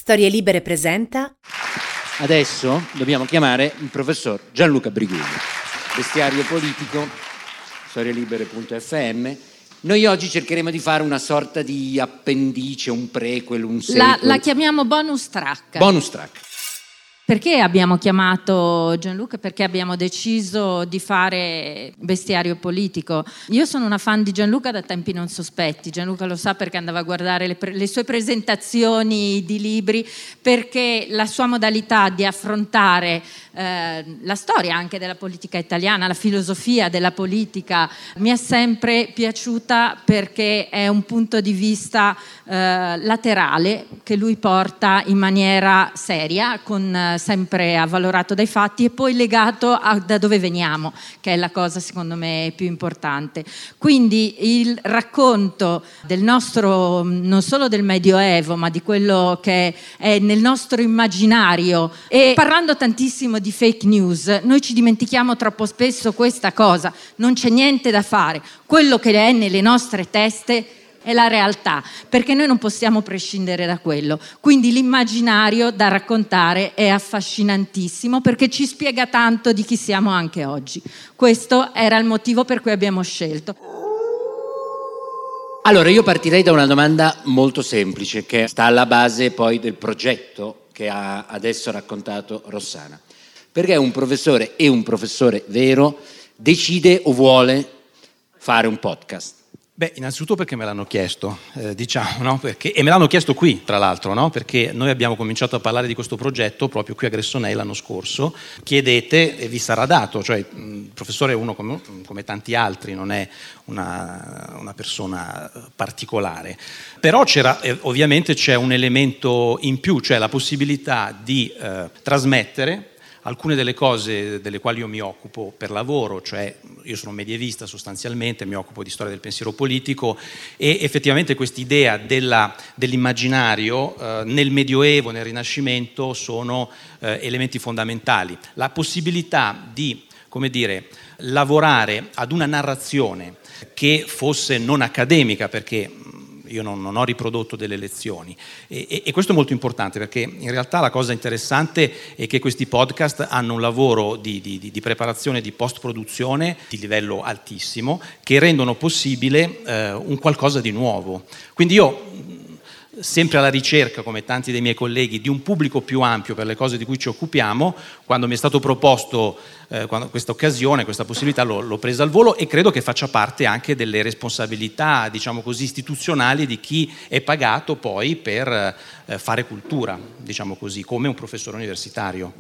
Storie Libere presenta. Adesso dobbiamo chiamare il professor Gianluca Brigulli, Bestiario Politico, storielibere.fm. Noi oggi cercheremo di fare una sorta di appendice, un prequel, un sequel. La chiamiamo bonus track. Bonus track. Perché abbiamo chiamato Gianluca? Perché abbiamo deciso di fare Bestiario Politico. Io sono una fan di Gianluca da tempi non sospetti. Gianluca lo sa perché andava a guardare le sue presentazioni di libri, perché la sua modalità di affrontare la storia anche della politica italiana, la filosofia della politica, mi è sempre piaciuta, perché è un punto di vista laterale che lui porta in maniera seria, sempre avvalorato dai fatti e poi legato da dove veniamo, che è la cosa secondo me più importante. Quindi il racconto del nostro, non solo del Medioevo, ma di quello che è nel nostro immaginario, e parlando tantissimo di fake news, noi ci dimentichiamo troppo spesso questa cosa. Non c'è niente da fare, quello che è nelle nostre teste è la realtà, perché noi non possiamo prescindere da quello. Quindi l'immaginario da raccontare è affascinantissimo, perché ci spiega tanto di chi siamo anche oggi. Questo era il motivo per cui abbiamo scelto. Allora, io partirei da una domanda molto semplice, che sta alla base poi del progetto che ha adesso raccontato Rossana. Perché un professore, e un professore vero, decide o vuole fare un podcast? Beh, innanzitutto perché me l'hanno chiesto, diciamo, no? E me l'hanno chiesto qui, tra l'altro, no? Perché noi abbiamo cominciato a parlare di questo progetto proprio qui a Gressonei l'anno scorso. Chiedete e vi sarà dato, cioè il professore è uno come tanti altri, non è una persona particolare. Però ovviamente c'è un elemento in più, cioè la possibilità di trasmettere alcune delle cose delle quali io mi occupo per lavoro, cioè io sono medievista sostanzialmente, mi occupo di storia del pensiero politico, e effettivamente quest'idea dell'immaginario nel Medioevo, nel Rinascimento, sono elementi fondamentali. La possibilità di, come dire, lavorare ad una narrazione che fosse non accademica, perché io non ho riprodotto delle lezioni e questo è molto importante, perché in realtà la cosa interessante è che questi podcast hanno un lavoro di preparazione, di post-produzione di livello altissimo, che rendono possibile un qualcosa di nuovo. Quindi io, sempre alla ricerca, come tanti dei miei colleghi, di un pubblico più ampio per le cose di cui ci occupiamo, quando mi è stato proposto questa occasione, questa possibilità, l'ho presa al volo, e credo che faccia parte anche delle responsabilità, diciamo così, istituzionali di chi è pagato poi per fare cultura, diciamo così, come un professore universitario.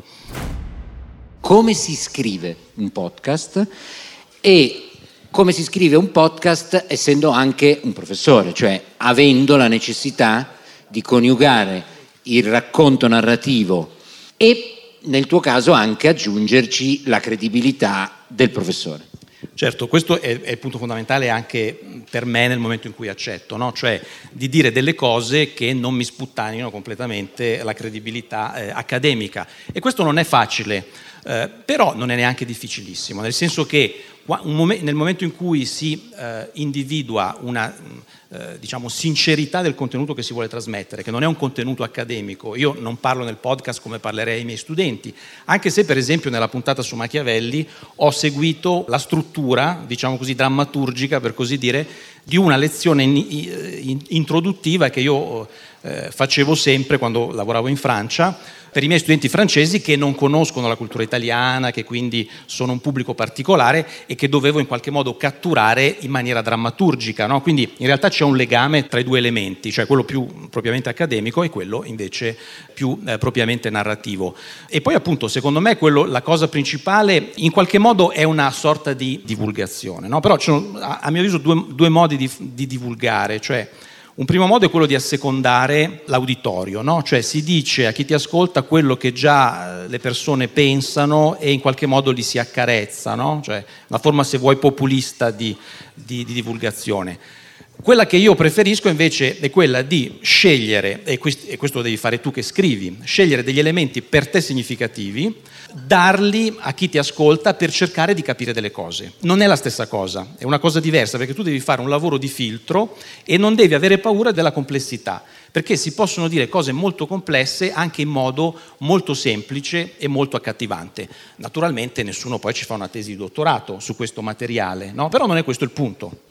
Come si scrive un podcast e come si scrive un podcast essendo anche un professore, cioè avendo la necessità di coniugare il racconto narrativo e nel tuo caso anche aggiungerci la credibilità del professore. Certo, questo è il punto fondamentale anche per me nel momento in cui accetto, no? Cioè di dire delle cose che non mi sputtanino completamente la credibilità accademica, e questo non è facile, però non è neanche difficilissimo, nel senso che nel momento in cui si individua una diciamo sincerità del contenuto che si vuole trasmettere, che non è un contenuto accademico. Io non parlo nel podcast come parlerei ai miei studenti, anche se per esempio nella puntata su Machiavelli ho seguito la struttura, diciamo così, drammaturgica, per così dire, di una lezione introduttiva che io facevo sempre quando lavoravo in Francia per i miei studenti francesi che non conoscono la cultura italiana, che quindi sono un pubblico particolare e che dovevo in qualche modo catturare in maniera drammaturgica, no? Quindi in realtà c'è un legame tra i due elementi, cioè quello più propriamente accademico e quello invece più propriamente narrativo. E poi appunto secondo me la cosa principale in qualche modo è una sorta di divulgazione, no? Però ci sono a mio avviso due modi di divulgare, cioè un primo modo è quello di assecondare l'auditorio, no? Cioè si dice a chi ti ascolta quello che già le persone pensano e in qualche modo li si accarezza, no? Cioè una forma, se vuoi, populista di divulgazione. Quella che io preferisco invece è quella di scegliere, e questo lo devi fare tu che scrivi, scegliere degli elementi per te significativi, darli a chi ti ascolta per cercare di capire delle cose. Non è la stessa cosa, è una cosa diversa, perché tu devi fare un lavoro di filtro e non devi avere paura della complessità, perché si possono dire cose molto complesse anche in modo molto semplice e molto accattivante. Naturalmente nessuno poi ci fa una tesi di dottorato su questo materiale, no? Però non è questo il punto.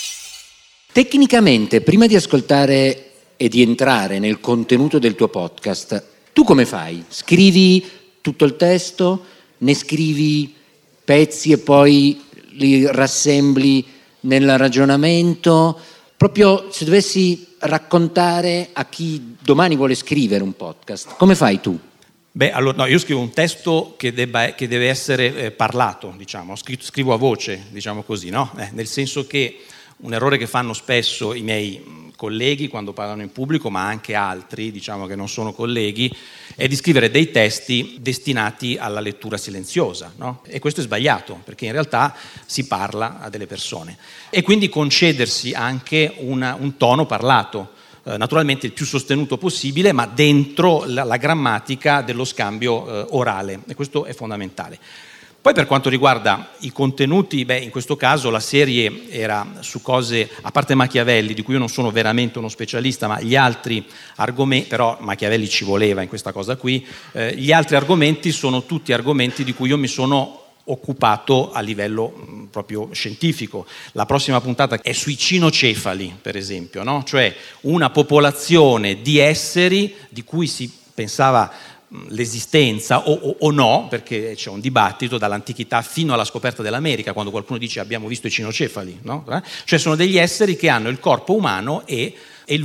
Tecnicamente, prima di ascoltare e di entrare nel contenuto del tuo podcast, tu come fai? Scrivi tutto il testo, ne scrivi pezzi e poi li rassembli nel ragionamento? Proprio se dovessi raccontare a chi domani vuole scrivere un podcast, come fai tu? Allora, no, io scrivo un testo che deve essere parlato, diciamo, scrivo a voce, diciamo così, no? Nel senso che un errore che fanno spesso i miei colleghi quando parlano in pubblico, ma anche altri, diciamo che non sono colleghi, è di scrivere dei testi destinati alla lettura silenziosa, no? E questo è sbagliato, perché in realtà si parla a delle persone. E quindi concedersi anche un tono parlato, naturalmente il più sostenuto possibile, ma dentro la grammatica dello scambio orale, e questo è fondamentale. Poi per quanto riguarda i contenuti, in questo caso la serie era su cose, a parte Machiavelli, di cui io non sono veramente uno specialista, ma gli altri argomenti, però Machiavelli ci voleva in questa cosa qui, gli altri argomenti sono tutti argomenti di cui io mi sono occupato a livello proprio scientifico. La prossima puntata è sui cinocefali, per esempio, no? Cioè una popolazione di esseri di cui si pensava l'esistenza o no, perché c'è un dibattito dall'antichità fino alla scoperta dell'America, quando qualcuno dice abbiamo visto i cinocefali, no? Cioè sono degli esseri che hanno il corpo umano e il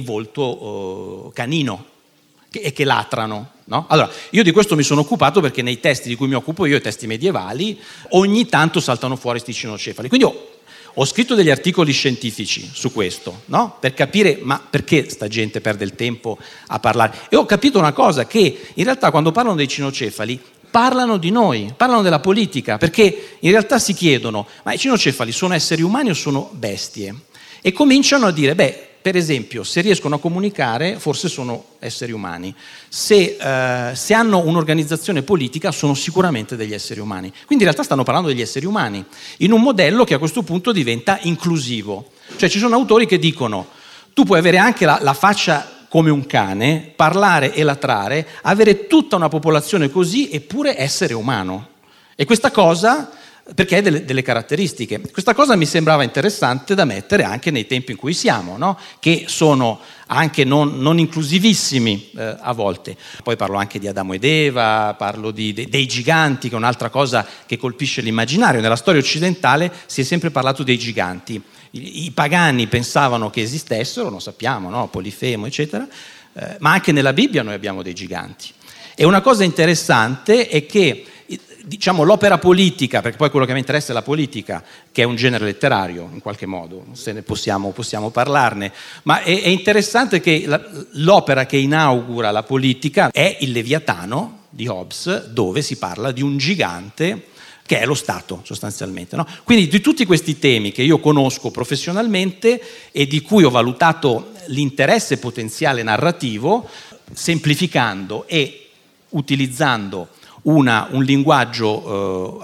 volto canino e che latrano, no? Allora, io di questo mi sono occupato perché nei testi di cui mi occupo io, i testi medievali, ogni tanto saltano fuori questi cinocefali. Quindi ho scritto degli articoli scientifici su questo, no? Per capire ma perché sta gente perde il tempo a parlare. E ho capito una cosa, che in realtà quando parlano dei cinocefali parlano di noi, parlano della politica, perché in realtà si chiedono, ma i cinocefali sono esseri umani o sono bestie? E cominciano a dire, per esempio, se riescono a comunicare, forse sono esseri umani. Se hanno un'organizzazione politica, sono sicuramente degli esseri umani. Quindi in realtà stanno parlando degli esseri umani, in un modello che a questo punto diventa inclusivo. Cioè ci sono autori che dicono, tu puoi avere anche la faccia come un cane, parlare e latrare, avere tutta una popolazione così, eppure essere umano. E questa cosa, perché ha delle caratteristiche. Questa cosa mi sembrava interessante da mettere anche nei tempi in cui siamo, no? Che sono anche non inclusivissimi a volte. Poi parlo anche di Adamo ed Eva, parlo dei giganti, che è un'altra cosa che colpisce l'immaginario. Nella storia occidentale si è sempre parlato dei giganti. I pagani pensavano che esistessero, lo sappiamo, no? Polifemo, eccetera, ma anche nella Bibbia noi abbiamo dei giganti. E una cosa interessante è che diciamo l'opera politica, perché poi quello che mi interessa è la politica, che è un genere letterario in qualche modo, se ne possiamo parlarne, ma è interessante che l'opera che inaugura la politica è il Leviatano di Hobbes, dove si parla di un gigante che è lo Stato sostanzialmente, no? Quindi di tutti questi temi che io conosco professionalmente e di cui ho valutato l'interesse potenziale narrativo, semplificando e utilizzando un linguaggio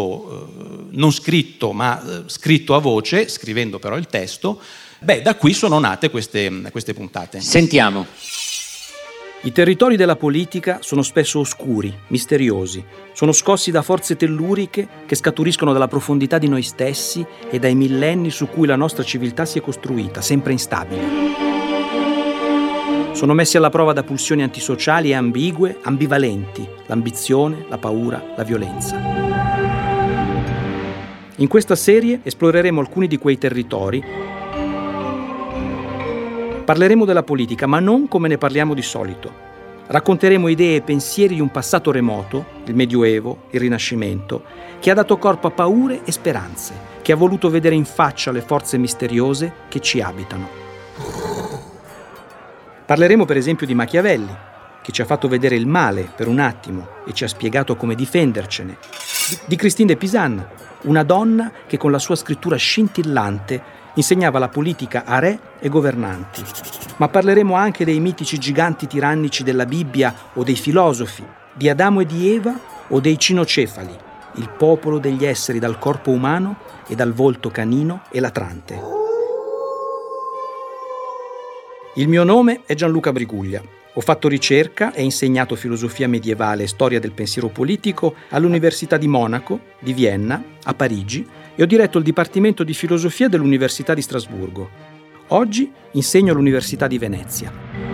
non scritto ma scritto a voce, scrivendo però il testo, da qui sono nate queste puntate. Sentiamo. I territori della politica sono spesso oscuri, misteriosi, sono scossi da forze telluriche che scaturiscono dalla profondità di noi stessi e dai millenni su cui la nostra civiltà si è costruita, sempre instabile. Sono messi alla prova da pulsioni antisociali e ambigue, ambivalenti, l'ambizione, la paura, la violenza. In questa serie esploreremo alcuni di quei territori. Parleremo della politica, ma non come ne parliamo di solito. Racconteremo idee e pensieri di un passato remoto, il Medioevo, il Rinascimento, che ha dato corpo a paure e speranze, che ha voluto vedere in faccia le forze misteriose che ci abitano. Parleremo per esempio di Machiavelli, che ci ha fatto vedere il male per un attimo e ci ha spiegato come difendercene. Di Christine de Pisan, una donna che con la sua scrittura scintillante Insegnava la politica a re e governanti. Ma parleremo anche dei mitici giganti tirannici della Bibbia o dei filosofi, di Adamo e di Eva o dei cinocefali, il popolo degli esseri dal corpo umano e dal volto canino e latrante. Il mio nome è Gianluca Briguglia. Ho fatto ricerca e insegnato filosofia medievale e storia del pensiero politico all'Università di Monaco, di Vienna, a Parigi e ho diretto il Dipartimento di Filosofia dell'Università di Strasburgo. Oggi insegno all'Università di Venezia.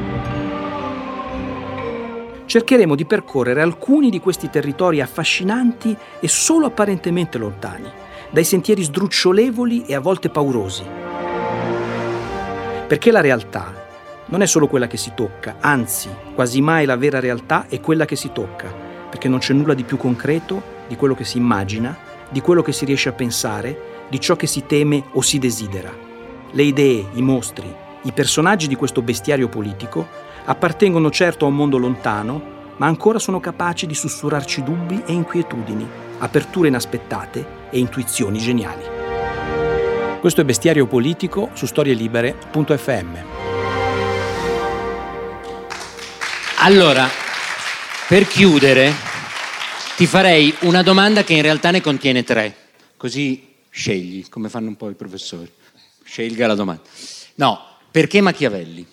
Cercheremo di percorrere alcuni di questi territori affascinanti e solo apparentemente lontani, dai sentieri sdrucciolevoli e a volte paurosi. Perché la realtà non è solo quella che si tocca, anzi, quasi mai la vera realtà è quella che si tocca, perché non c'è nulla di più concreto di quello che si immagina, di quello che si riesce a pensare, di ciò che si teme o si desidera. Le idee, i mostri, i personaggi di questo bestiario politico appartengono certo a un mondo lontano, ma ancora sono capaci di sussurrarci dubbi e inquietudini, aperture inaspettate e intuizioni geniali. Questo è Bestiario Politico su storielibere.fm. Allora, per chiudere, ti farei una domanda che in realtà ne contiene 3, così scegli, come fanno un po' i professori. Scelga la domanda. No, perché Machiavelli?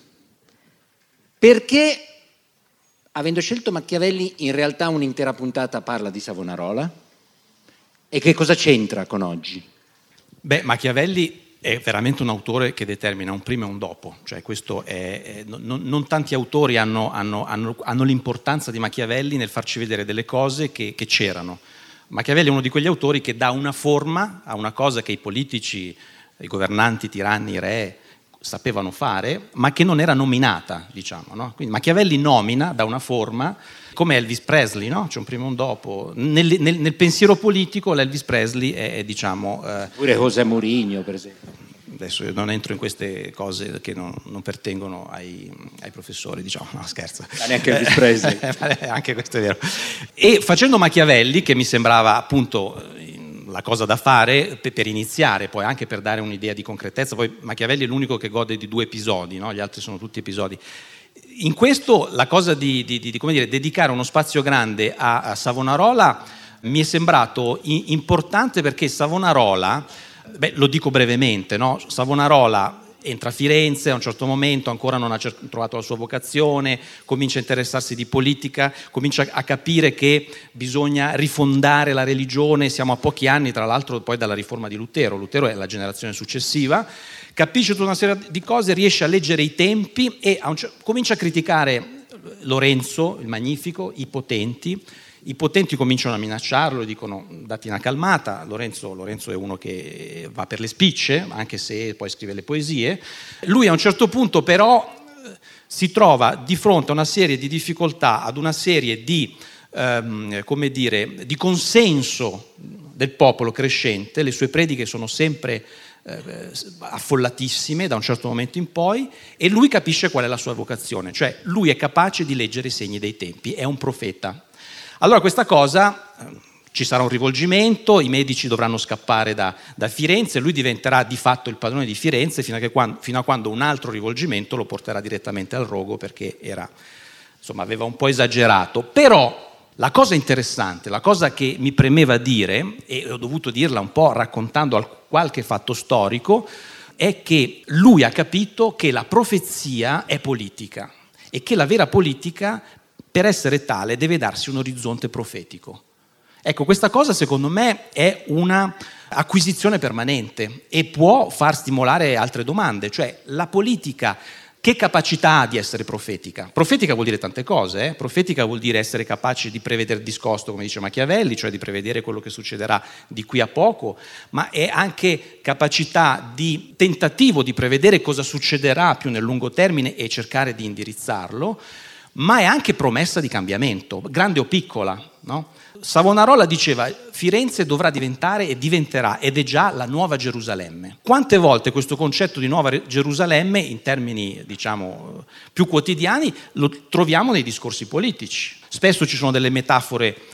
Perché, avendo scelto Machiavelli, in realtà un'intera puntata parla di Savonarola? E che cosa c'entra con oggi? Beh, Machiavelli è veramente un autore che determina un prima e un dopo, cioè questo non tanti autori hanno l'importanza di Machiavelli nel farci vedere delle cose che c'erano. Machiavelli è uno di quegli autori che dà una forma a una cosa che i politici, i governanti, i tiranni, i re sapevano fare, ma che non era nominata, diciamo, no? Quindi Machiavelli nomina, dà una forma, come Elvis Presley, no? C'è un prima e un dopo. Nel pensiero politico l'Elvis Presley è diciamo... Pure José Mourinho, per esempio. Adesso io non entro in queste cose che non pertengono ai professori, diciamo, no, scherzo. Ma neanche Elvis Presley. Anche questo è vero. E facendo Machiavelli, che mi sembrava appunto la cosa da fare per iniziare, poi anche per dare un'idea di concretezza, poi Machiavelli è l'unico che gode di 2 episodi, no? Gli altri sono tutti episodi. In questo la cosa di come dire, dedicare uno spazio grande a Savonarola mi è sembrato importante perché Savonarola, lo dico brevemente, no? Savonarola entra a Firenze, a un certo momento ancora non ha trovato la sua vocazione, comincia a interessarsi di politica, comincia a capire che bisogna rifondare la religione, siamo a pochi anni tra l'altro poi dalla riforma di Lutero, Lutero è la generazione successiva, capisce tutta una serie di cose, riesce a leggere i tempi e comincia a criticare Lorenzo il Magnifico, i potenti cominciano a minacciarlo, dicono datti una calmata. Lorenzo è uno che va per le spicce, anche se poi scrive le poesie. Lui a un certo punto però si trova di fronte a una serie di difficoltà, ad una serie di consenso del popolo crescente. Le sue prediche sono sempre affollatissime da un certo momento in poi e lui capisce qual è la sua vocazione, cioè lui è capace di leggere i segni dei tempi, è un profeta. Allora questa cosa, ci sarà un rivolgimento, i medici dovranno scappare da Firenze, lui diventerà di fatto il padrone di Firenze fino a quando un altro rivolgimento lo porterà direttamente al rogo perché aveva un po' esagerato. Però la cosa interessante, la cosa che mi premeva dire, e ho dovuto dirla un po' raccontando qualche fatto storico, è che lui ha capito che la profezia è politica e che la vera politica, per essere tale, deve darsi un orizzonte profetico. Ecco, questa cosa secondo me è una acquisizione permanente e può far stimolare altre domande, cioè la politica che capacità ha di essere profetica? Profetica vuol dire tante cose, Profetica vuol dire essere capaci di prevedere il discosto, come dice Machiavelli, cioè di prevedere quello che succederà di qui a poco, ma è anche capacità di tentativo di prevedere cosa succederà più nel lungo termine e cercare di indirizzarlo, ma è anche promessa di cambiamento, grande o piccola, no? Savonarola diceva Firenze dovrà diventare e diventerà ed è già la nuova Gerusalemme. Quante volte questo concetto di nuova Gerusalemme in termini diciamo più quotidiani lo troviamo nei discorsi politici. Spesso ci sono delle metafore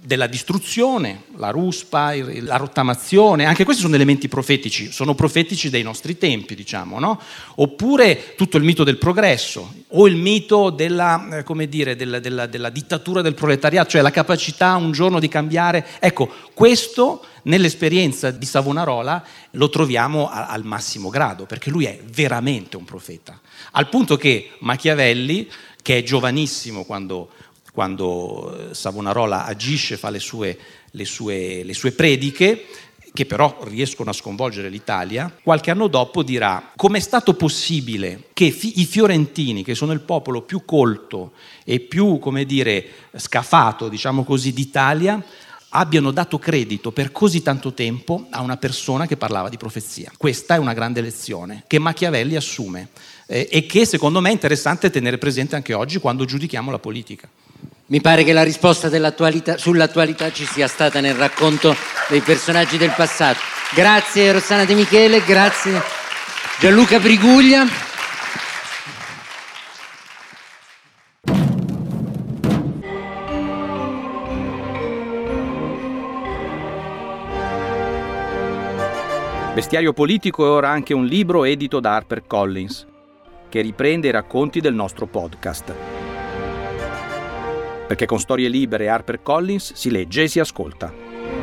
della distruzione, la ruspa, la rottamazione, anche questi sono elementi profetici, sono profetici dei nostri tempi, diciamo, no? Oppure tutto il mito del progresso, o il mito della, come dire, della dittatura del proletariato, cioè la capacità un giorno di cambiare. Ecco, questo nell'esperienza di Savonarola lo troviamo al massimo grado, perché lui è veramente un profeta, al punto che Machiavelli, che è giovanissimo quando Savonarola agisce, fa le sue prediche, che però riescono a sconvolgere l'Italia, qualche anno dopo dirà: com'è stato possibile che i fiorentini, che sono il popolo più colto e più, come dire, scafato, diciamo così, d'Italia, abbiano dato credito per così tanto tempo a una persona che parlava di profezia. Questa è una grande lezione che Machiavelli assume e che secondo me è interessante tenere presente anche oggi quando giudichiamo la politica. Mi pare che la risposta sull'attualità ci sia stata nel racconto dei personaggi del passato. Grazie Rossana De Michele, grazie Gianluca Briguglia. Bestiario politico è ora anche un libro edito da HarperCollins, che riprende i racconti del nostro podcast. Perché con Storie Libere e HarperCollins si legge e si ascolta.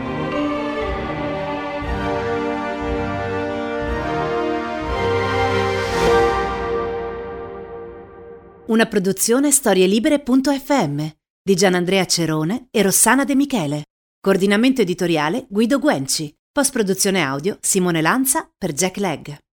Una produzione storielibere.fm di Gianandrea Cerone e Rossana De Michele. Coordinamento editoriale Guido Guenci. Post-produzione audio Simone Lanza per Jack Legg.